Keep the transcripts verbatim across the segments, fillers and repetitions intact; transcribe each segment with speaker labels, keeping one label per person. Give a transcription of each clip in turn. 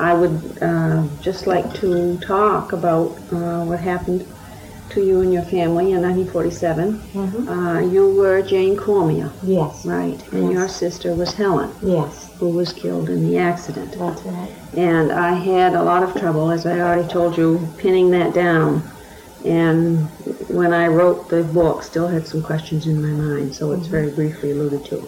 Speaker 1: I would uh, just like to talk about uh, what happened to you and your family in nineteen forty-seven.
Speaker 2: Mm-hmm.
Speaker 1: Uh, you were Jane Cormier.
Speaker 2: Yes.
Speaker 1: Right. And
Speaker 2: Yes.
Speaker 1: your sister was Helen.
Speaker 2: Yes.
Speaker 1: Who was killed in the accident.
Speaker 2: That's right.
Speaker 1: And I had a lot of trouble, as I already told you, pinning that down. And when I wrote the book, still had some questions in my mind, so it's
Speaker 2: Mm-hmm.
Speaker 1: very briefly alluded to.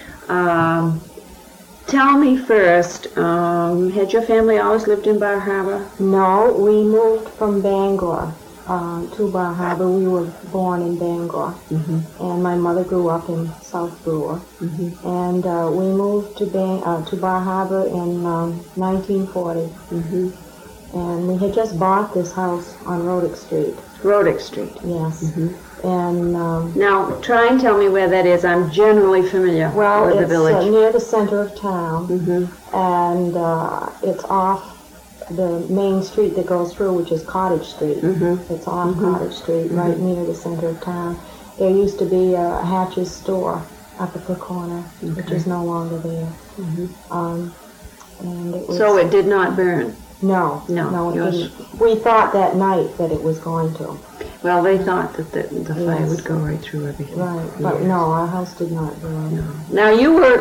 Speaker 1: Um, tell me first, um, had your family always lived in Bar Harbor?
Speaker 2: No, we moved from Bangor uh, to Bar Harbor. We were born in Bangor,
Speaker 1: Mm-hmm.
Speaker 2: and my mother grew up in South Brewer.
Speaker 1: Mm-hmm.
Speaker 2: And uh, we moved to Bang- uh, to Bar Harbor in um, nineteen forty.
Speaker 1: Mm-hmm.
Speaker 2: And we had just bought this house on Rodick Street.
Speaker 1: Rodick Street.
Speaker 2: Yes.
Speaker 1: Mm-hmm.
Speaker 2: And um,
Speaker 1: Now, try and tell me where that is. I'm generally familiar
Speaker 2: well,
Speaker 1: with the
Speaker 2: it's uh,
Speaker 1: village.
Speaker 2: near the center of town,
Speaker 1: Mm-hmm.
Speaker 2: and uh, it's off the main street that goes through, which is Cottage Street.
Speaker 1: Mm-hmm.
Speaker 2: It's off
Speaker 1: Mhm.
Speaker 2: Cottage Street, right near the center of town. There used to be a Hatch's store up at the corner, which
Speaker 1: Okay.
Speaker 2: is no longer there.
Speaker 1: Mm-hmm.
Speaker 2: Um, and it was,
Speaker 1: So it did not burn?
Speaker 2: no,
Speaker 1: No,
Speaker 2: no, it
Speaker 1: yours-
Speaker 2: didn't. We thought that night that it was going to,
Speaker 1: Well, they thought that the, the fire
Speaker 2: Yes.
Speaker 1: would go right through everything.
Speaker 2: right? But
Speaker 1: Yes.
Speaker 2: no, our house did not burn.
Speaker 1: No. Now, you were,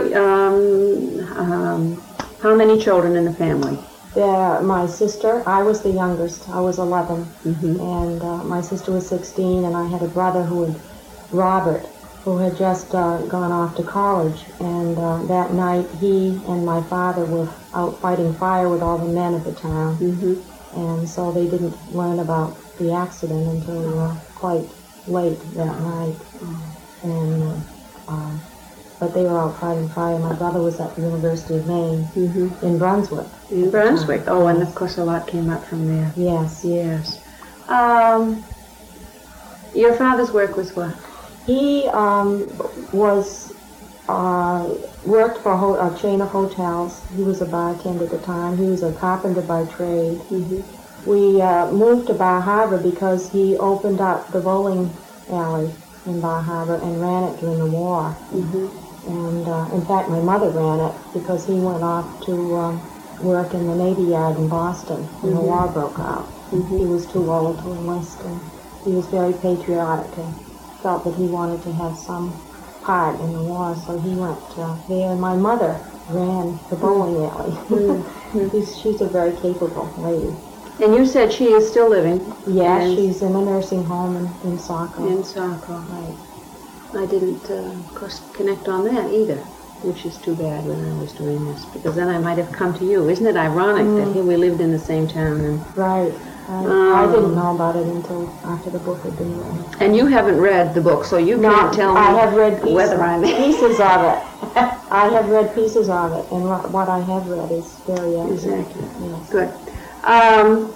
Speaker 1: um, um, how many children in the family?
Speaker 2: There, my sister, I was the youngest. I was eleven,
Speaker 1: Mm-hmm.
Speaker 2: and uh, my sister was sixteen, and I had a brother who had, Robert, who had just uh, gone off to college. And uh, that night, he and my father were out fighting fire with all the men of the town,
Speaker 1: Mm-hmm.
Speaker 2: and so they didn't learn about the accident until uh, quite late that night. And uh, uh, but they were out fighting fire. My brother was at the University of Maine
Speaker 1: Mm-hmm.
Speaker 2: in Brunswick.
Speaker 1: In Brunswick. Oh, and of course a lot came up from there.
Speaker 2: Yes.
Speaker 1: Yes. Um, your father's work was what?
Speaker 2: He um, was uh, worked for a, ho- a chain of hotels. He was a bartender at the time. He was a carpenter by trade.
Speaker 1: Mm-hmm.
Speaker 2: We uh, moved to Bar Harbor because he opened up the bowling alley in Bar Harbor and ran it during the war.
Speaker 1: Mm-hmm.
Speaker 2: And uh, in fact, my mother ran it because he went off to um, work in the Navy Yard in Boston when the
Speaker 1: Mhm.
Speaker 2: war broke out.
Speaker 1: Mhm.
Speaker 2: He was too old to enlist, and he was very patriotic and felt that he wanted to have some part in the war, so he went uh, there. And my mother ran the bowling alley.
Speaker 1: Mhm.
Speaker 2: She's, she's a very capable lady.
Speaker 1: And you said she is still living
Speaker 2: Yeah,
Speaker 1: And-
Speaker 2: she's in a nursing home in, in Saco.
Speaker 1: in Saco.
Speaker 2: Right.
Speaker 1: I didn't, uh, of course, connect on that either, which is too bad when I was doing this, because then I might have come to you. Isn't it ironic that
Speaker 2: Mm.
Speaker 1: here we lived in the same town? And,
Speaker 2: Right. I, I didn't know about it until after the book had been written.
Speaker 1: and you haven't read the book, so you
Speaker 2: No,
Speaker 1: can't tell me
Speaker 2: I have read pieces,
Speaker 1: whether I'm...
Speaker 2: pieces of it. I have read pieces of it, and what, what I have read is very accurate.
Speaker 1: Exactly.
Speaker 2: Yes.
Speaker 1: Good. Um,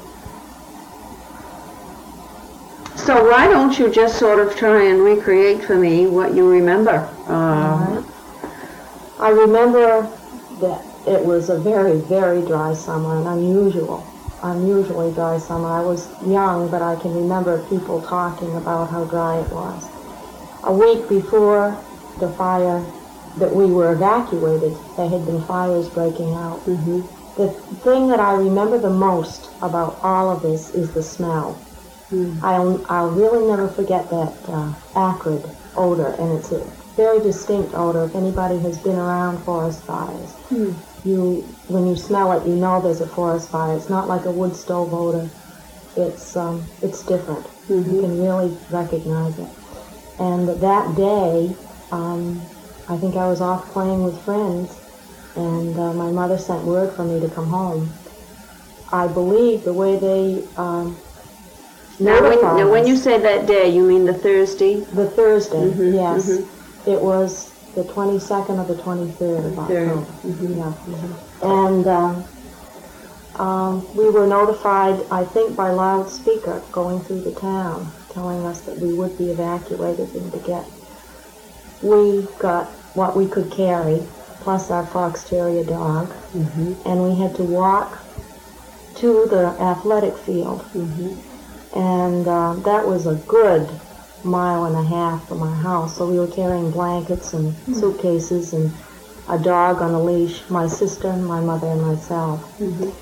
Speaker 1: so why don't you just sort of try and recreate for me what you remember? Uh,
Speaker 2: Alright. I remember that it was a very, very dry summer, an unusual, unusually dry summer. I was young, but I can remember people talking about how dry it was. A week before the fire that we were evacuated, there had been fires breaking out.
Speaker 1: mhm.
Speaker 2: The thing that I remember the most about all of this is the smell.
Speaker 1: Mm.
Speaker 2: I'll, I'll really never forget that uh, acrid odor, and it's a very distinct odor. If anybody has been around forest fires,
Speaker 1: Mm.
Speaker 2: you, when you smell it, you know there's a forest fire. It's not like a wood stove odor. It's um, it's different. You
Speaker 1: Mhm.
Speaker 2: can really recognize it. And that day, um, I think I was off playing with friends, and uh, my mother sent word for me to come home. I believe the way they um,
Speaker 1: Now, when,
Speaker 2: notified
Speaker 1: now, when
Speaker 2: us-
Speaker 1: you say that day, you mean the Thursday?
Speaker 2: the Thursday,
Speaker 1: Mhm,
Speaker 2: yes.
Speaker 1: mhm.
Speaker 2: It was the twenty-second or the twenty-third of
Speaker 1: Third.
Speaker 2: October.
Speaker 1: Mhm.
Speaker 2: Yeah. And um, um, we were notified, I think, by loudspeaker going through the town, telling us that we would be evacuated and to get. We got what we could carry, plus our fox terrier dog,
Speaker 1: Mhm.
Speaker 2: and we had to walk to the athletic field.
Speaker 1: Mhm.
Speaker 2: And uh, that was a good mile and a half from our house. So we were carrying blankets and suitcases and a dog on a leash, my sister, my mother, and myself.
Speaker 1: Mhm.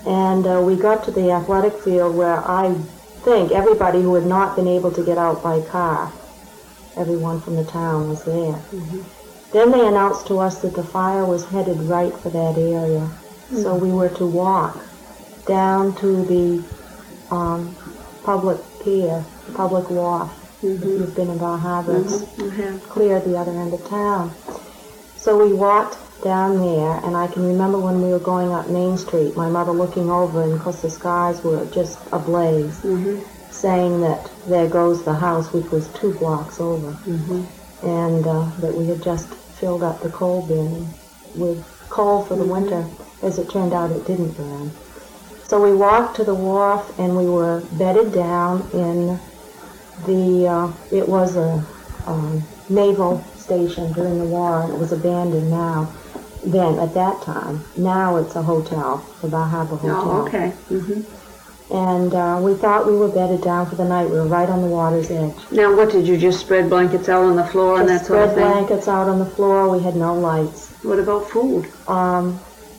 Speaker 2: And uh, we got to the athletic field where I think everybody who had not been able to get out by car, everyone from the town was there.
Speaker 1: Mm-hmm.
Speaker 2: Then they announced to us that the fire was headed right for that area. Mm-hmm. So we were to walk down to the um, public pier, public wharf. Mm-hmm. If you've been in Bar Harbor,
Speaker 1: mm-hmm.
Speaker 2: it's clear at the other end of town. So we walked down there, and I can remember when we were going up Main Street, my mother looking over, and of course the skies were just ablaze,
Speaker 1: mm-hmm.
Speaker 2: saying that there goes the house, which was two blocks over,
Speaker 1: mm-hmm.
Speaker 2: and uh, that we had just filled up the coal bin with coal for the
Speaker 1: mm-hmm.
Speaker 2: winter. As it turned out, it didn't burn. So we walked to the wharf, and we were bedded down in the, uh, it was a um, naval station during the war, and it was abandoned now. Then, at that time. Now it's a hotel, the Bar Harbor Hotel.
Speaker 1: Oh, okay. Mm-hmm.
Speaker 2: And uh, we thought we were bedded down for the night. We were right on the water's edge.
Speaker 1: Now, what did you just spread blankets out on the floor and that
Speaker 2: Just
Speaker 1: sort of
Speaker 2: spread
Speaker 1: thing?
Speaker 2: blankets out on the floor. We had no lights.
Speaker 1: What about food?
Speaker 2: Um,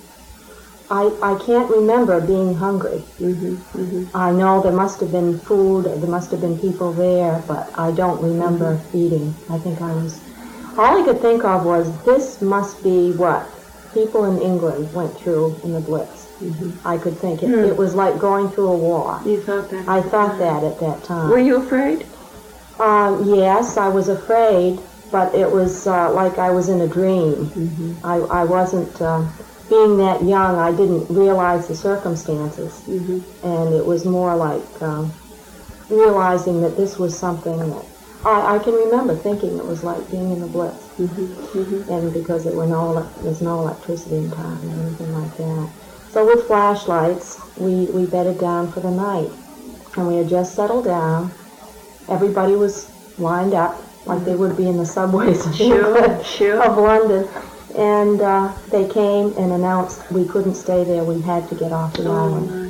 Speaker 2: I I can't remember being hungry.
Speaker 1: Mm-hmm. Mm-hmm.
Speaker 2: I know there must have been food. There must have been people there, but I don't remember mm-hmm. eating. I think I was. All I could think of was this must be what people in England went through in the Blitz. Mm-hmm. I could think it, mm. it was like going through a war.
Speaker 1: You thought that?
Speaker 2: I thought that at that time.
Speaker 1: Were you afraid?
Speaker 2: Um, yes, I was afraid, but it was uh, like I was in a dream.
Speaker 1: Mm-hmm.
Speaker 2: I, I wasn't, uh, being that young, I didn't realize the circumstances. Mm-hmm. And it was more like um, realizing that this was something that I, I can remember thinking it was like being in the Blitz.
Speaker 1: Mm-hmm. Mm-hmm.
Speaker 2: And because there were no ele- there's no electricity in town or anything like that. So with flashlights, we, we bedded down for the night. And we had just settled down. Everybody was lined up like they would be in the subways of,
Speaker 1: sure,
Speaker 2: England,
Speaker 1: sure.
Speaker 2: of London. And uh, they came and announced we couldn't stay there. We had to get off the
Speaker 1: oh,
Speaker 2: island.
Speaker 1: My.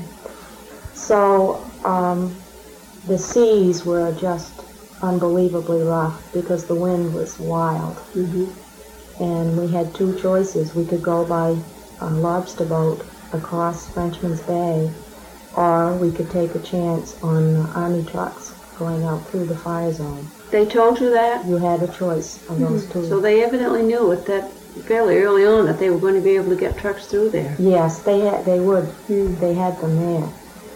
Speaker 2: So um, the seas were just unbelievably rough because the wind was wild.
Speaker 1: Mm-hmm.
Speaker 2: And we had two choices. We could go by a lobster boat across Frenchman's Bay, or we could take a chance on army trucks going out through the fire zone.
Speaker 1: They told you that?
Speaker 2: You had a choice of those
Speaker 1: mm-hmm.
Speaker 2: two.
Speaker 1: So they evidently knew it that fairly early on that they were going to be able to get trucks through there.
Speaker 2: Yes, they had. They would.
Speaker 1: Mm.
Speaker 2: They had them there.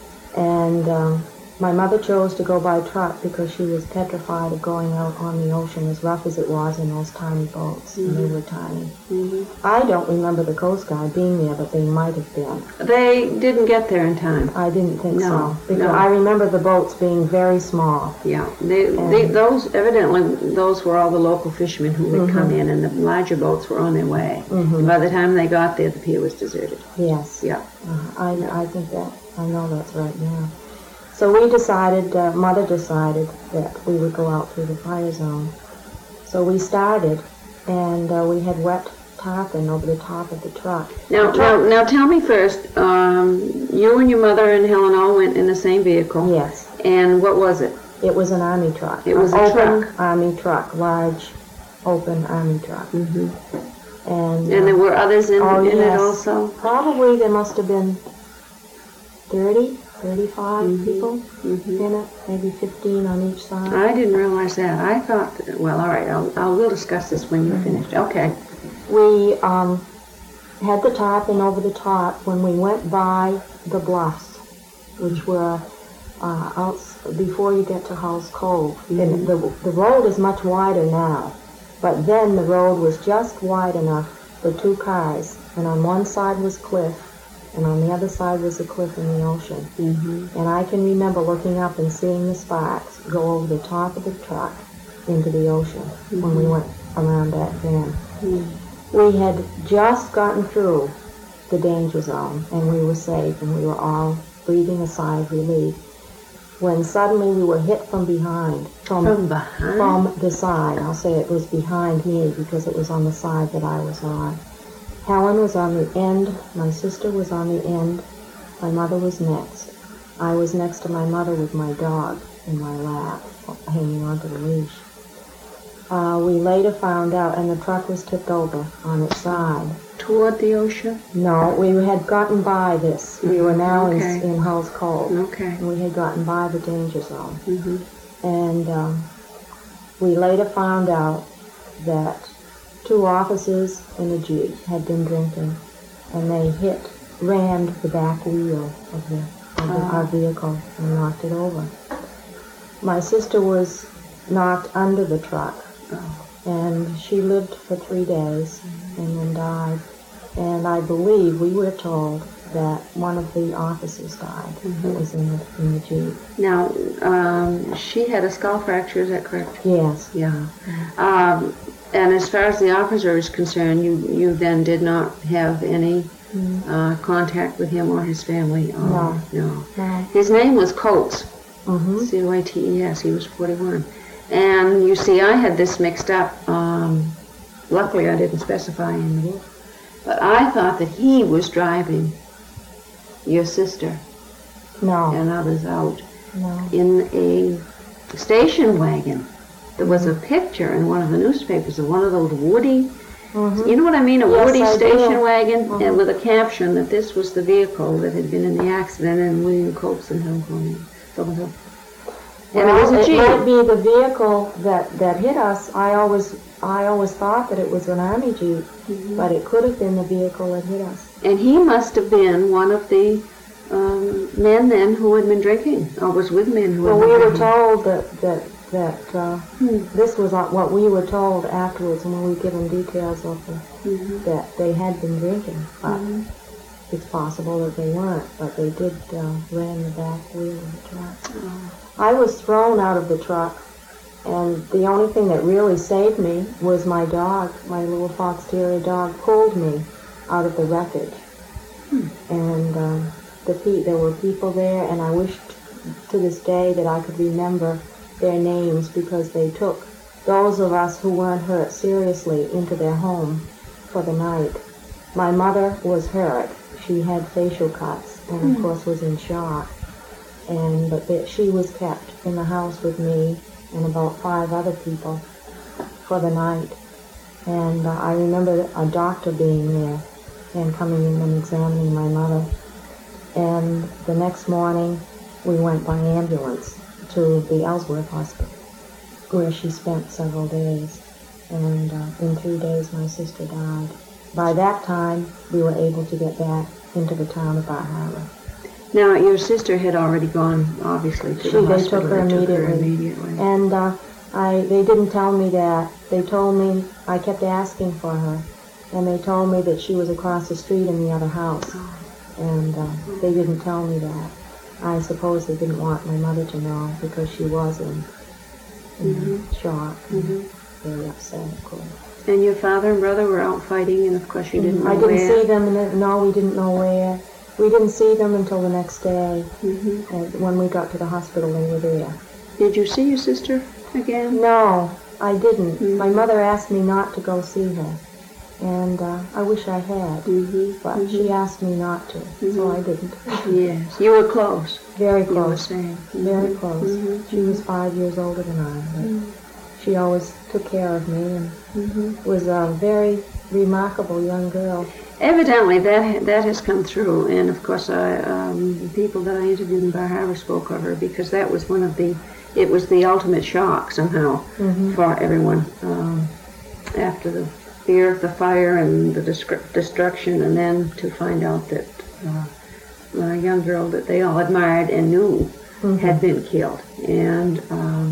Speaker 2: And um, my mother chose to go by truck because she was petrified of going out on the ocean, as rough as it was in those tiny boats. Mm-hmm. And they were tiny.
Speaker 1: Mm-hmm.
Speaker 2: I don't remember the Coast Guard being there, but they might have been.
Speaker 1: They didn't get there in time.
Speaker 2: I didn't think
Speaker 1: no,
Speaker 2: so. Because
Speaker 1: no.
Speaker 2: I remember the boats being very small.
Speaker 1: Yeah, they, they, those evidently those were all the local fishermen who would mm-hmm. come in, and the larger boats were on their way. Mm-hmm. And by the time they got there, the pier was deserted.
Speaker 2: Yes.
Speaker 1: Yeah.
Speaker 2: Uh, I I think that I know that's right now. So we decided, uh, Mother decided that we would go out through the fire zone. So we started, and uh, we had wet tarpaulin over the top of the truck.
Speaker 1: Now,
Speaker 2: the truck,
Speaker 1: now, now tell me first, um, you and your mother and Helen all went in the same vehicle.
Speaker 2: Yes.
Speaker 1: And what was it?
Speaker 2: It was an army truck.
Speaker 1: It was a
Speaker 2: open
Speaker 1: truck.
Speaker 2: army truck, large, open army truck.
Speaker 1: Mm-hmm.
Speaker 2: And,
Speaker 1: and
Speaker 2: uh,
Speaker 1: there were others in,
Speaker 2: oh,
Speaker 1: in
Speaker 2: yes.
Speaker 1: it also?
Speaker 2: Probably there must have been thirty, thirty-five
Speaker 1: mm-hmm.
Speaker 2: people
Speaker 1: mm-hmm.
Speaker 2: in it, maybe fifteen on each side.
Speaker 1: I didn't realize that. I thought, that, well, all right, I'll, I'll, we'll discuss this when you're
Speaker 2: mm-hmm.
Speaker 1: finished. Okay.
Speaker 2: We um, had the tarpaulin over the top when we went by the bluffs, which were uh, out before you get to Hull's Cove. Mm-hmm. And the, the road is much wider now, but then the road was just wide enough for two cars, and on one side was cliff, and on the other side was a cliff in the ocean. Mm-hmm. And I can remember looking up and seeing the sparks go over the top of the truck into the ocean mm-hmm. when we went around that bend. Mm-hmm. We had just gotten through the danger zone, and we were safe, and we were all breathing a sigh of relief, when suddenly we were hit from behind. From,
Speaker 1: from behind?
Speaker 2: From the side. I'll say it was behind me because it was on the side that I was on. Helen was on the end, my sister was on the end, my mother was next. I was next to my mother with my dog in my lap, hanging onto the leash. Uh, we later found out, and the truck was tipped over on its side.
Speaker 1: toward the ocean?
Speaker 2: No, we had gotten by this. We were now
Speaker 1: Okay.
Speaker 2: in, in Hulls Cove.
Speaker 1: Okay.
Speaker 2: And we had gotten by the danger zone.
Speaker 1: Mm-hmm.
Speaker 2: And um, we later found out that two officers in a Jeep had been drinking, and they hit, rammed the back wheel of, the, of the,
Speaker 1: Oh.
Speaker 2: our vehicle and knocked it over. My sister was knocked under the truck,
Speaker 1: Oh.
Speaker 2: and she lived for three days and then died. And I believe we were told that one of the officers died that was in the, in the Jeep.
Speaker 1: Now, um, she had a skull fracture, is that correct?
Speaker 2: Yes.
Speaker 1: Yeah. Um, and as far as the officer is concerned, you, you then did not have any uh, contact with him or his family? Or,
Speaker 2: No.
Speaker 1: No.
Speaker 2: No.
Speaker 1: His name was Coates.
Speaker 2: Mm-hmm.
Speaker 1: C O A T E S. He was forty-one. And you see, I had this mixed up. Um, luckily, I didn't specify in the book. But I thought that he was driving your sister
Speaker 2: No.
Speaker 1: and others out
Speaker 2: No.
Speaker 1: in a station wagon. There was a picture in one of the newspapers of one of those woody,
Speaker 2: Mm-hmm.
Speaker 1: you know what I mean, a
Speaker 2: Yes,
Speaker 1: woody
Speaker 2: I
Speaker 1: station
Speaker 2: do.
Speaker 1: wagon,
Speaker 2: Mhm.
Speaker 1: and with a caption that this was the vehicle that had been in the accident, and William Coates and him going in. So, so. And
Speaker 2: Well,
Speaker 1: it was a
Speaker 2: it might
Speaker 1: Jeep.
Speaker 2: be the vehicle that, that hit us. I always I always thought that it was an Army Jeep,
Speaker 1: Mhm.
Speaker 2: but it could have been the vehicle that hit us.
Speaker 1: And he must have been one of the um, men then who had been drinking, or was with men who had
Speaker 2: Well,
Speaker 1: been
Speaker 2: we were
Speaker 1: drinking.
Speaker 2: told that that that uh,
Speaker 1: Hmm.
Speaker 2: this was what we were told afterwards when we were given details of the,
Speaker 1: Mhm.
Speaker 2: that they had been drinking, but
Speaker 1: Mhm.
Speaker 2: it's possible that they weren't. But they did uh, ram the back wheel of the truck.
Speaker 1: Oh.
Speaker 2: I was thrown out of the truck, and the only thing that really saved me was my dog. My little fox terrier dog pulled me out of the wreckage.
Speaker 1: Hmm.
Speaker 2: And um, the pe- there were people there, and I wished to this day that I could remember their names, because they took those of us who weren't hurt seriously into their home for the night. My mother was hurt. She had facial cuts and, of
Speaker 1: Hmm.
Speaker 2: course, was in shock. And but that she was kept in the house with me and about five other people for the night. And uh, I remember a doctor being there and coming in and examining my mother. And the next morning, we went by ambulance to the Ellsworth Hospital, where she spent several days. And uh, in three days, my sister died. By that time, we were able to get back into the town of Bar Harbor.
Speaker 1: Now, your sister had already gone, obviously, to
Speaker 2: She,
Speaker 1: the
Speaker 2: they
Speaker 1: hospital.
Speaker 2: took her
Speaker 1: They took her
Speaker 2: immediately.
Speaker 1: immediately.
Speaker 2: And uh, I, they didn't tell me that. They told me, I kept asking for her, and they told me that she was across the street in the other house. And uh, they didn't tell me that. I suppose they didn't want my mother to know, because she was in, in
Speaker 1: Mhm.
Speaker 2: shock and
Speaker 1: Mhm.
Speaker 2: very upset, of course.
Speaker 1: And your father and brother were out fighting, and of course you didn't know
Speaker 2: I didn't
Speaker 1: where.
Speaker 2: see them, and it- no, we didn't know where. We didn't see them until the next day.
Speaker 1: Mhm.
Speaker 2: And when we got to the hospital, they were there.
Speaker 1: Did you see your sister again?
Speaker 2: No, I didn't.
Speaker 1: Mhm.
Speaker 2: My mother asked me not to go see her, and uh, I wish I had,
Speaker 1: Mm-hmm.
Speaker 2: but she asked me not to, so I didn't.
Speaker 1: Yes, you were close.
Speaker 2: Very
Speaker 1: You were
Speaker 2: close,
Speaker 1: saying.
Speaker 2: very close.
Speaker 1: Mhm.
Speaker 2: She was five years older than I, but she always took care of me and
Speaker 1: Mhm.
Speaker 2: was a very remarkable young girl.
Speaker 1: Evidently, that that has come through, and of course, I, um, the people that I interviewed in Bar Harbor spoke of her, because that was one of the, it was the ultimate shock somehow
Speaker 2: Mhm.
Speaker 1: for everyone, um, after the fear of the fire and the descri- destruction, and then to find out that uh, a young girl that they all admired and knew
Speaker 2: Mhm.
Speaker 1: had been killed. And um,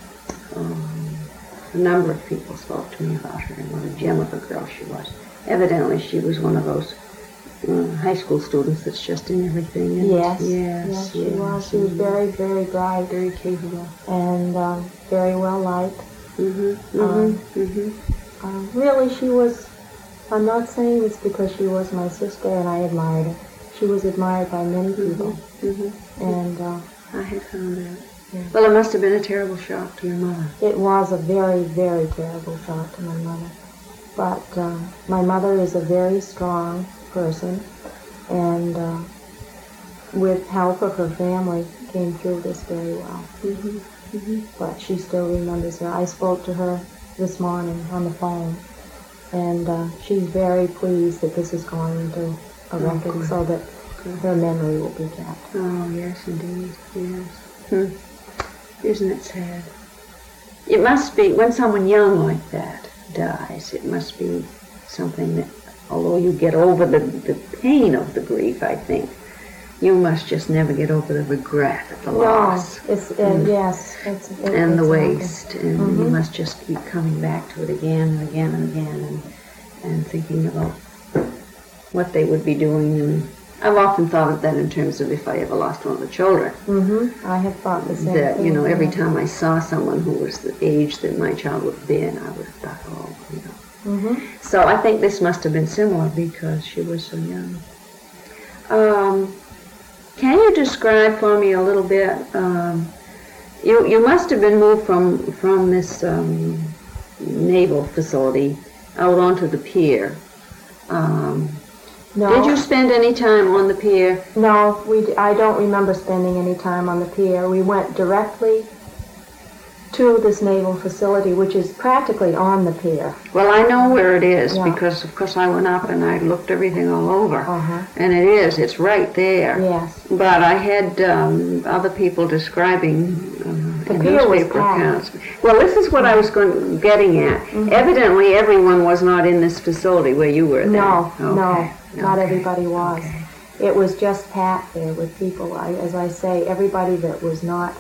Speaker 1: um, a number of people spoke to me about her and what a gem of a girl she was. Evidently, she was one of those uh, high school students that's just in everything. And
Speaker 2: Yes,
Speaker 1: yes,
Speaker 2: yes, she
Speaker 1: yes,
Speaker 2: was. She was very, very bright,
Speaker 1: very capable.
Speaker 2: and um, very well liked.
Speaker 1: Mm-hmm.
Speaker 2: Um,
Speaker 1: Mm-hmm. Mm-hmm.
Speaker 2: Um, really, she was, I'm not saying it's because she was my sister and I admired her. She was admired by many people.
Speaker 1: Mm-hmm.
Speaker 2: And uh,
Speaker 1: I had found that.
Speaker 2: Yeah.
Speaker 1: Well, it must have been a terrible shock to your mother.
Speaker 2: it was a very, very terrible shock to my mother. But uh, my mother is a very strong person, and uh, with help of her family, came through this very well.
Speaker 1: Mm-hmm. Mm-hmm.
Speaker 2: But she still remembers her. I spoke to her this morning on the phone, And uh, she's very pleased that this is going into a record
Speaker 1: good.
Speaker 2: so that her memory will be kept.
Speaker 1: Oh, yes, indeed, yes. Hmm. Isn't it sad? It must be, when someone young like that dies, it must be something that, although you get over the, the pain of the grief, I think, you must just never get over the regret of the loss.
Speaker 2: No, it's, uh, yes. It's, it,
Speaker 1: and the
Speaker 2: exactly.
Speaker 1: waste, and
Speaker 2: Mm-hmm.
Speaker 1: you must just keep coming back to it again and again and again, and, and thinking about what they would be doing. And I've often thought of that in terms of if I ever lost one of the children.
Speaker 2: Mm-hmm. I have thought the same
Speaker 1: That,
Speaker 2: thing.
Speaker 1: you know, every
Speaker 2: yeah.
Speaker 1: time I saw someone who was the age that my child would have been, I would have thought, oh, you know.
Speaker 2: Mm-hmm.
Speaker 1: So I think this must have been similar because she was so young. Um, can you describe for me a little bit? Um, you you must have been moved from from this um, naval facility out onto the pier. Um,
Speaker 2: No,
Speaker 1: Did you spend any time on the pier?
Speaker 2: no, we. d- I don't remember spending any time on the pier. We went directly to this naval facility, which is practically on the pier.
Speaker 1: Well, I know where it is
Speaker 2: Yeah.
Speaker 1: because, of course, I went up and I looked everything all over.
Speaker 2: Uh-huh.
Speaker 1: And it is, it's right there.
Speaker 2: Yes.
Speaker 1: But I had um, other people describing uh,
Speaker 2: The
Speaker 1: in
Speaker 2: pier was
Speaker 1: newspaper
Speaker 2: packed.
Speaker 1: accounts. Well, this is what I was going, getting at.
Speaker 2: Mm-hmm.
Speaker 1: Evidently, everyone was not in this facility where you were there.
Speaker 2: No,
Speaker 1: Okay.
Speaker 2: no, not
Speaker 1: Okay.
Speaker 2: everybody was.
Speaker 1: Okay.
Speaker 2: It was just packed there with people. I, as I say, everybody that was not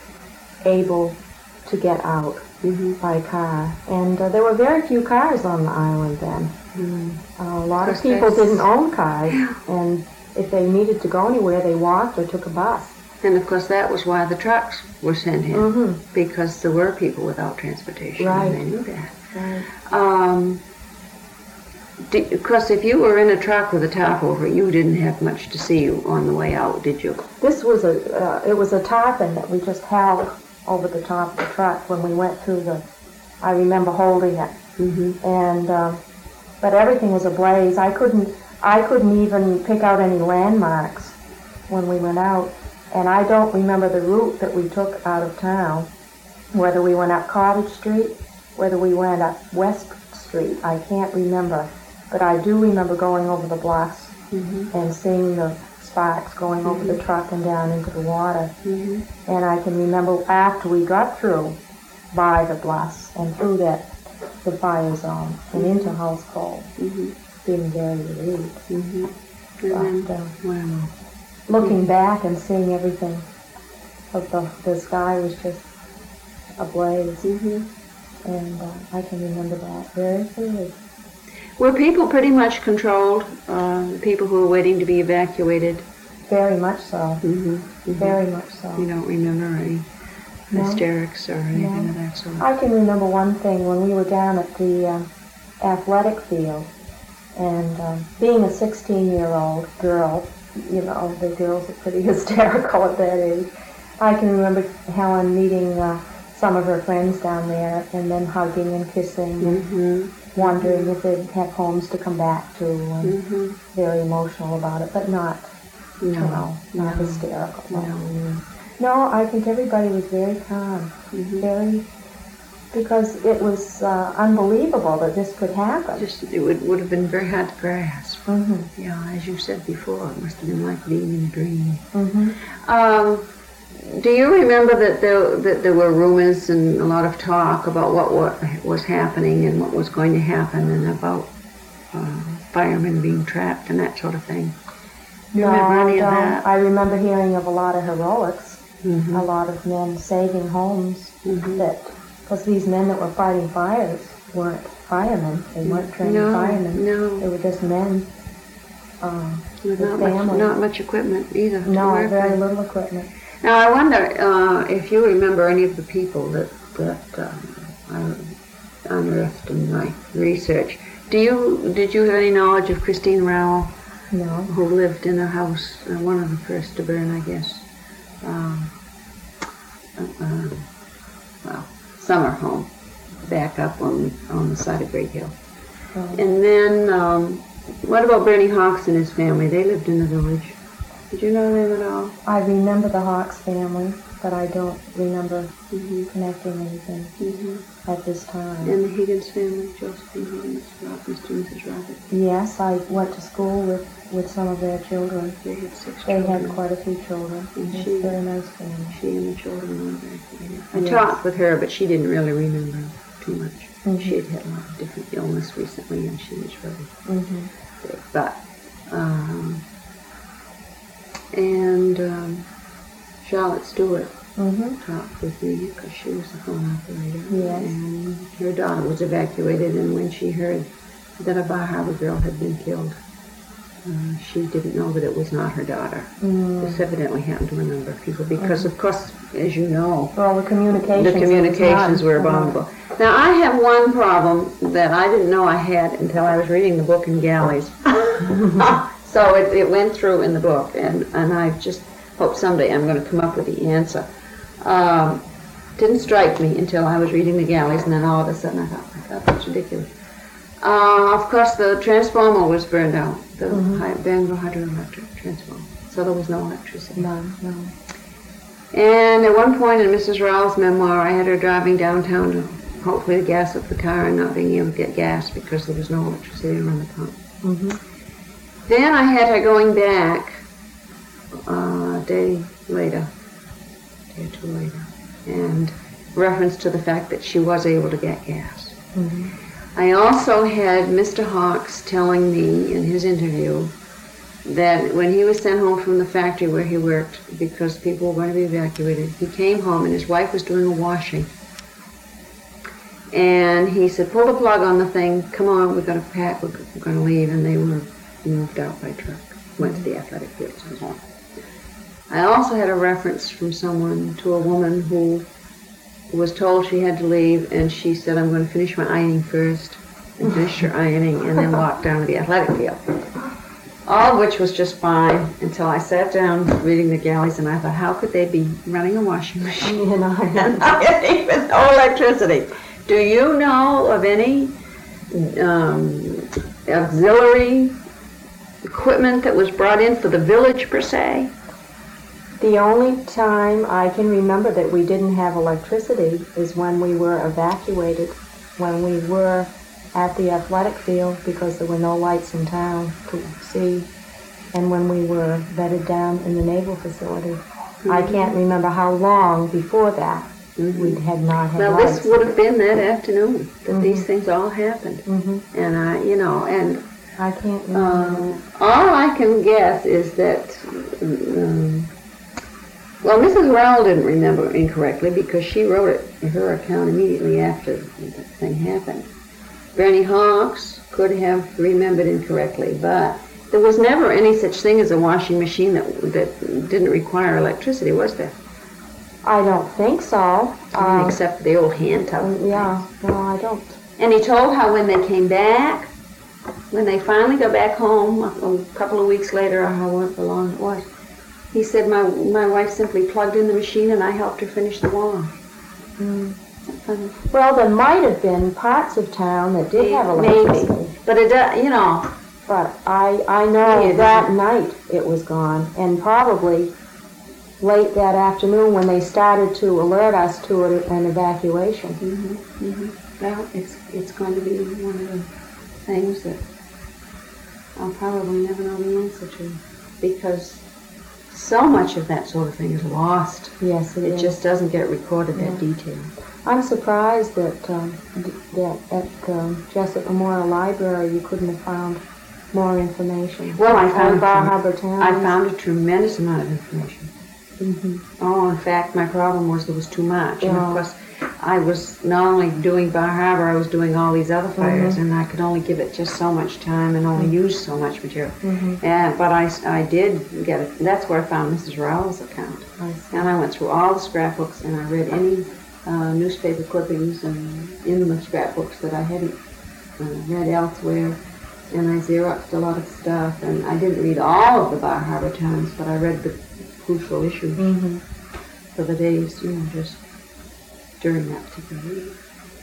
Speaker 2: able to get out
Speaker 1: Mm-hmm.
Speaker 2: by car. And uh, there were very few cars on the island then.
Speaker 1: Mm.
Speaker 2: Uh, a lot of
Speaker 1: Course,
Speaker 2: people
Speaker 1: that's-
Speaker 2: didn't own cars, and if they needed to go anywhere, they walked or took a bus.
Speaker 1: And, of course, that was why the trucks were sent in,
Speaker 2: Mhm.
Speaker 1: because there were people without transportation,
Speaker 2: Right.
Speaker 1: and they knew that.
Speaker 2: Right.
Speaker 1: Um, because if you were in a truck with a top over it, you didn't have much to see on the way out, did you?
Speaker 2: This was a, uh, it was a tarpon that we just held over the top of the truck when we went through the, I remember holding it.
Speaker 1: Mm-hmm.
Speaker 2: And, um, but everything was ablaze. I couldn't, I couldn't even pick out any landmarks when we went out. And I don't remember the route that we took out of town, whether we went up Cottage Street, whether we went up West Street. I can't remember. But I do remember going over the bluffs
Speaker 1: Mm-hmm.
Speaker 2: and seeing the sparks going over the truck and down into the water.
Speaker 1: Mm-hmm.
Speaker 2: And I can remember after we got through by the bluffs and through that, the fire zone and into House Cove,
Speaker 1: Mm-hmm.
Speaker 2: being very relieved.
Speaker 1: Mm-hmm. And
Speaker 2: But
Speaker 1: then,
Speaker 2: uh,
Speaker 1: wow.
Speaker 2: looking back and seeing everything, of the, the sky was just ablaze.
Speaker 1: Mm-hmm.
Speaker 2: And uh, I can remember that very clearly.
Speaker 1: Were people pretty much controlled, uh, the people who were waiting to be evacuated?
Speaker 2: Very much so.
Speaker 1: Mm-hmm. Mm-hmm.
Speaker 2: Very much so.
Speaker 1: You don't remember any
Speaker 2: No.
Speaker 1: hysterics or anything
Speaker 2: No.
Speaker 1: of that sort?
Speaker 2: I can remember one thing when we were down at the um, athletic field, and um, being a sixteen-year-old girl, you know, the girls are pretty hysterical at that age. I can remember Helen meeting uh, some of her friends down there, and then hugging and kissing, and
Speaker 1: Mm-hmm.
Speaker 2: wondering if they'd have homes to come back to, and
Speaker 1: Mm-hmm.
Speaker 2: very emotional about it, but not, you
Speaker 1: No.
Speaker 2: know, not
Speaker 1: No.
Speaker 2: hysterical.
Speaker 1: No.
Speaker 2: No, I think everybody was very calm,
Speaker 1: Mm-hmm.
Speaker 2: very, because it was uh, unbelievable that this could happen.
Speaker 1: Just, it would, would have been very hard to grasp.
Speaker 2: Mm-hmm.
Speaker 1: Yeah, as you said before, it must have been like being in a dream.
Speaker 2: Mm-hmm.
Speaker 1: Um, do you remember that there, that there were rumors and a lot of talk about what, what was happening and what was going to happen, and about uh, firemen being trapped and that sort of thing? You
Speaker 2: No,
Speaker 1: remember any
Speaker 2: I
Speaker 1: of
Speaker 2: don't.
Speaker 1: that?
Speaker 2: I remember hearing of a lot of heroics,
Speaker 1: Mm-hmm.
Speaker 2: a lot of men saving homes,
Speaker 1: Mhm.
Speaker 2: that, because these men that were fighting fires weren't firemen, they weren't trained
Speaker 1: No,
Speaker 2: firemen,
Speaker 1: no.
Speaker 2: they were just men um,
Speaker 1: With
Speaker 2: with
Speaker 1: not much,
Speaker 2: families.
Speaker 1: not much equipment either. to
Speaker 2: No,
Speaker 1: work
Speaker 2: very
Speaker 1: with.
Speaker 2: little equipment.
Speaker 1: Now I wonder uh, if you remember any of the people that that um, I unearthed in my research. Do you did you have any knowledge of Christine Rowell,
Speaker 2: No.
Speaker 1: who lived in a house, uh, one of the first to burn, I guess? Um, uh, uh, well, summer home, back up on on the side of Great Hill.
Speaker 2: Um,
Speaker 1: And then, um, what about Bernie Hawks and his family? They lived in the village. Did you know them at all?
Speaker 2: I remember the Hawks family, but I don't remember
Speaker 1: Mm-hmm.
Speaker 2: connecting anything
Speaker 1: Mm-hmm.
Speaker 2: at this time.
Speaker 1: And the Higgins family, Josephine Higgins, Mister and Missus Robert.
Speaker 2: Yes, I went to school with, with some of their children.
Speaker 1: They had six
Speaker 2: They
Speaker 1: children.
Speaker 2: had quite a few children.
Speaker 1: And
Speaker 2: It's
Speaker 1: she-
Speaker 2: a very nice family.
Speaker 1: She and the children were very together. I
Speaker 2: Yes.
Speaker 1: talked with her, but she didn't really remember too much.
Speaker 2: Mhm.
Speaker 1: She had had a lot of different illness recently, and she was really
Speaker 2: Mm-hmm.
Speaker 1: sick. But, um, and um, Charlotte Stewart
Speaker 2: Mm-hmm.
Speaker 1: talked with me because she was a phone operator.
Speaker 2: Yes.
Speaker 1: And her daughter was evacuated, and when she heard that a Bar Harbor girl had been killed, uh, she didn't know that it was not her daughter.
Speaker 2: Mm.
Speaker 1: This evidently happened to a number of people because, of course, as you know,
Speaker 2: Well, the communications.
Speaker 1: the communications
Speaker 2: was
Speaker 1: were
Speaker 2: not-
Speaker 1: abominable. Now, I have one problem that I didn't know I had until I was reading the book in Galleys. So it, it went through in the book, and, and I just hope someday I'm going to come up with the answer. Um, didn't strike me until I was reading the Galleys, and then all of a sudden I thought, my God, that's ridiculous. Uh, of course, the transformer was burned out, the
Speaker 2: Mhm.
Speaker 1: hy- Bangor hydroelectric transformer, so there was no electricity.
Speaker 2: No, no.
Speaker 1: And at one point in Missus Rowell's memoir, I had her driving downtown to hopefully gas up the car and not being able to get gas because there was no electricity to run the pump.
Speaker 2: Mm-hmm.
Speaker 1: Then I had her going back uh, a day later, a day or two later, and reference to the fact that she was able to get gas.
Speaker 2: Mm-hmm.
Speaker 1: I also had Mister Hawks telling me in his interview that when he was sent home from the factory where he worked because people were going to be evacuated, he came home and his wife was doing a washing. And he said, pull the plug on the thing, come on, we're going to pack, we're going to leave, and they were moved out by truck, went to the athletic fields and home. I also had a reference from someone to a woman who was told she had to leave, and she said, I'm going to finish my ironing first, and finish her ironing, and then walk down to the athletic field. All of which was just fine until I sat down reading the Galleys, and I thought, how could they be running a washing machine
Speaker 2: You know,
Speaker 1: and not getting with no electricity? Do you know of any um, auxiliary equipment that was brought in for the village per se?
Speaker 2: the only time I can remember that we didn't have electricity is when we were evacuated, when we were at the athletic field because there were no lights in town to see, and when we were bedded down in the naval facility. Mm-hmm. I can't remember how long before that mm-hmm. we had not had
Speaker 1: well,
Speaker 2: lights.
Speaker 1: Well, this would have been that afternoon that
Speaker 2: mm-hmm.
Speaker 1: these things all happened.
Speaker 2: Mm-hmm.
Speaker 1: And I, you know, and
Speaker 2: I can't remember.
Speaker 1: um, all I can guess is that, um, well, Missus Rowell didn't remember incorrectly because she wrote it in her account immediately after the thing happened. Bernie Hawks could have remembered incorrectly, but there was never any such thing as a washing machine that that didn't require electricity, was there?
Speaker 2: I don't think so.
Speaker 1: I mean,
Speaker 2: Um,
Speaker 1: except for the old hand tub.
Speaker 2: yeah, no, I don't.
Speaker 1: And he told how when they came back, when they finally got back home a, a couple of weeks later, or however long it was, he said, my my wife simply plugged in the machine and I helped her finish the wash.
Speaker 2: Mm.
Speaker 1: Funny.
Speaker 2: Well, there might have been parts of town that did have electricity.
Speaker 1: Maybe, but it does, you know.
Speaker 2: But I, I know
Speaker 1: Yeah.
Speaker 2: that night it was gone, and probably late that afternoon when they started to alert us to an, an evacuation.
Speaker 1: Mm-hmm, mm-hmm. Well, it's it's going to be one of the things that I'll probably never know the answer to, because so much of that sort of thing is lost.
Speaker 2: Yes, it,
Speaker 1: It
Speaker 2: is.
Speaker 1: just doesn't get recorded
Speaker 2: Yeah.
Speaker 1: that detail.
Speaker 2: I'm surprised that um, d- that at um, Jessup Memorial Library you couldn't have found more information.
Speaker 1: Well, I found
Speaker 2: on Bar
Speaker 1: some-
Speaker 2: Harbor Town.
Speaker 1: I found a tremendous amount of information.
Speaker 2: Mm-hmm.
Speaker 1: Oh, in fact, my problem was there was too much. And
Speaker 2: Yeah.
Speaker 1: of course, I was not only doing Bar Harbor, I was doing all these other fires,
Speaker 2: Mhm.
Speaker 1: and I could only give it just so much time and only use so much material.
Speaker 2: Mm-hmm.
Speaker 1: And but I, I did get it. That's where I found Missus Rowell's account.
Speaker 2: I see.
Speaker 1: And I went through all the scrapbooks, and I read any uh, newspaper clippings and in the scrapbooks that I hadn't uh, read elsewhere. And I Xeroxed a lot of stuff, and I didn't read all of the Bar Harbor Times, but I read the crucial issues
Speaker 2: Mm-hmm.
Speaker 1: for the days, you know, just during that particular week.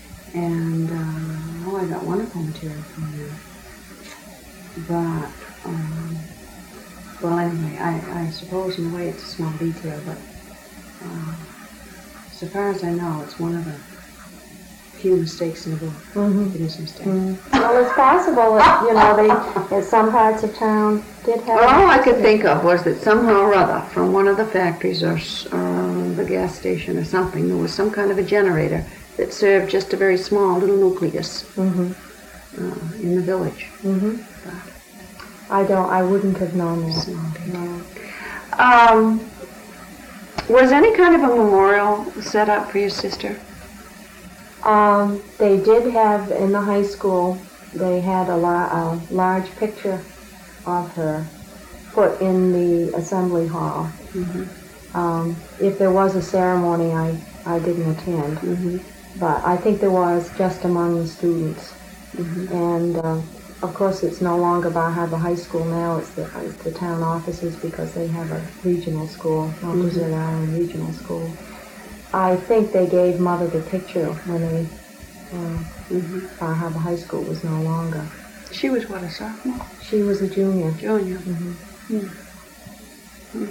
Speaker 1: And, uh, oh, I got wonderful material from there. But, um, well, anyway, I, I suppose in a way it's a small detail, but uh, so far as I know, it's one of the few mistakes in the book.
Speaker 2: Mhm.
Speaker 1: It is a mistake.
Speaker 2: Mm. Well, it's possible that, you know, they, in some parts of town did have...
Speaker 1: Well, all I could think of was that somehow or other, from one of the factories or s- or the gas station or something, there was some kind of a generator that served just a very small little nucleus
Speaker 2: Mm-hmm.
Speaker 1: uh, in the village.
Speaker 2: Mm-hmm. I don't, I wouldn't have known that.
Speaker 1: Small detail.
Speaker 2: No.
Speaker 1: Um, was any kind of a memorial set up for your sister?
Speaker 2: Um, they did have, in the high school, they had a, la- a large picture of her put in the assembly hall.
Speaker 1: Mm-hmm.
Speaker 2: Um, if there was a ceremony, I, I didn't attend,
Speaker 1: Mm-hmm.
Speaker 2: but I think there was just among the students.
Speaker 1: Mm-hmm.
Speaker 2: And uh, of course, it's no longer Bar Harbor High School now, it's the, it's the town offices because they have a regional school, Mount
Speaker 1: Mhm.
Speaker 2: Desert Island Regional School. I think they gave Mother the picture when they, uh,
Speaker 1: Mm-hmm.
Speaker 2: Bar Harbor High School was no longer.
Speaker 1: She was what, a sophomore?
Speaker 2: She was a junior.
Speaker 1: Junior.
Speaker 2: hmm
Speaker 1: Hmm.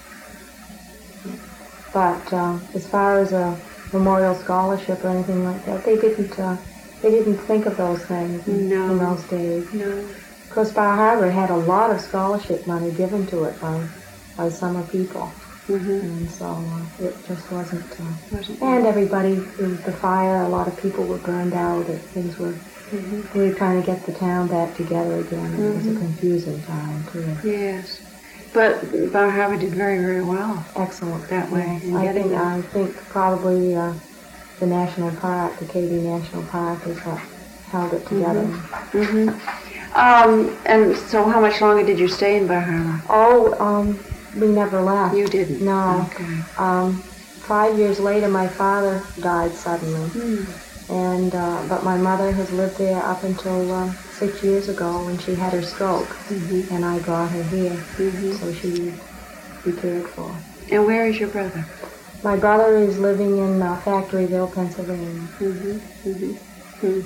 Speaker 2: But uh, as far as a memorial scholarship or anything like that, they didn't. Uh, they didn't think of those things in,
Speaker 1: No.
Speaker 2: in those days.
Speaker 1: No.
Speaker 2: Of course, Bar Harbor had a lot of scholarship money given to it by by summer people,
Speaker 1: Mm-hmm.
Speaker 2: and so uh, it just wasn't. Uh,
Speaker 1: Wasn't
Speaker 2: and everybody, it was the fire. A lot of people were burned out. And things were.
Speaker 1: Mm-hmm.
Speaker 2: We were trying to get the town back together again. It was a
Speaker 1: Mhm.
Speaker 2: confusing time too.
Speaker 1: Yes. But Bar Harbor did very, very well.
Speaker 2: Excellent
Speaker 1: That way,
Speaker 2: Yes,
Speaker 1: in
Speaker 2: I
Speaker 1: getting
Speaker 2: think
Speaker 1: there.
Speaker 2: I think probably uh, the national park, the Katy National Park, is what held it together.
Speaker 1: Mm-hmm. Um, and so how much longer did you stay in Bar Harbor?
Speaker 2: Oh, um, we never left.
Speaker 1: You didn't?
Speaker 2: No.
Speaker 1: Okay.
Speaker 2: Um, five years later, my father died suddenly,
Speaker 1: Hmm.
Speaker 2: and uh, but my mother has lived there up until uh, six years ago when she had her stroke,
Speaker 1: Mm-hmm.
Speaker 2: and I brought her here,
Speaker 1: Mm-hmm.
Speaker 2: so she be cared for.
Speaker 1: And where is your brother?
Speaker 2: My brother is living in uh, Factoryville, Pennsylvania.
Speaker 1: Mm-hmm. Mm-hmm. Hmm.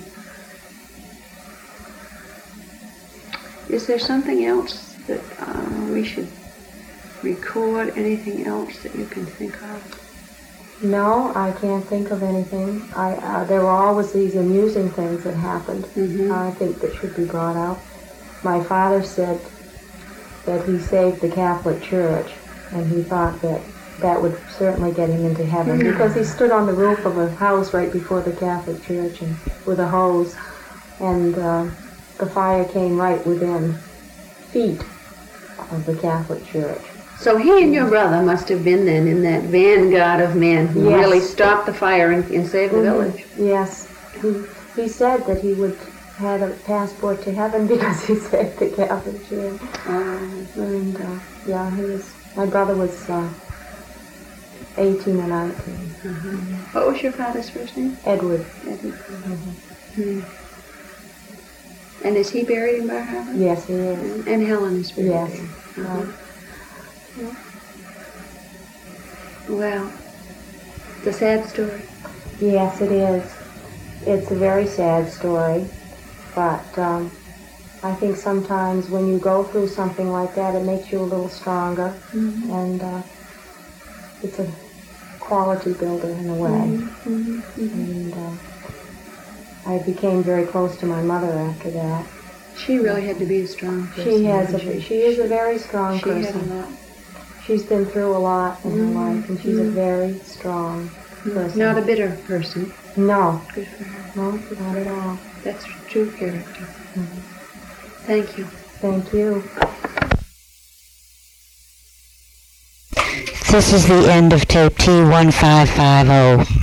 Speaker 1: Is there something else that uh, we should record? Anything else that you can think of?
Speaker 2: No, I can't think of anything. I uh, there were always these amusing things that happened.
Speaker 1: Mhm.
Speaker 2: I think that should be brought out. My father said that he saved the Catholic Church, and he thought that that would certainly get him into heaven because he stood on the roof of a house right before the Catholic Church and with a hose, and uh, the fire came right within feet of the Catholic Church.
Speaker 1: So he and your brother must have been then in that vanguard of men who
Speaker 2: Yes.
Speaker 1: really stopped the fire and, and saved the
Speaker 2: Mhm.
Speaker 1: village.
Speaker 2: Yes. He, he said that he would had a passport to heaven because he saved the Catholic Church.
Speaker 1: Um,
Speaker 2: And uh, yeah, he was. My brother was uh, eighteen or nineteen.
Speaker 1: what was your father's first name?
Speaker 2: Edward.
Speaker 1: Edward.
Speaker 2: Mhm.
Speaker 1: Hmm. And is he buried in Bar Harbor?
Speaker 2: Yes, he is.
Speaker 1: And Helen is buried
Speaker 2: Yes.
Speaker 1: there.
Speaker 2: Right.
Speaker 1: Well, it's a sad story.
Speaker 2: Yes, it is. It's a very sad story, but um, I think sometimes when you go through something like that, it makes you a little stronger,
Speaker 1: Mhm.
Speaker 2: and uh, it's a quality builder in a way.
Speaker 1: Mhm. Mhm.
Speaker 2: And uh, I became very close to my mother after that.
Speaker 1: She really had to be a strong person.
Speaker 2: She has a,
Speaker 1: didn't
Speaker 2: she is a very strong
Speaker 1: She had
Speaker 2: person.
Speaker 1: a lot.
Speaker 2: She's been through a lot in
Speaker 1: Mhm.
Speaker 2: her life, and she's a
Speaker 1: Mhm.
Speaker 2: very strong person.
Speaker 1: Not a bitter person.
Speaker 2: No,
Speaker 1: Good for her.
Speaker 2: no, not at all.
Speaker 1: That's true character.
Speaker 2: Mhm.
Speaker 1: Thank you.
Speaker 2: Thank you.
Speaker 3: This is the end of tape T one five five zero.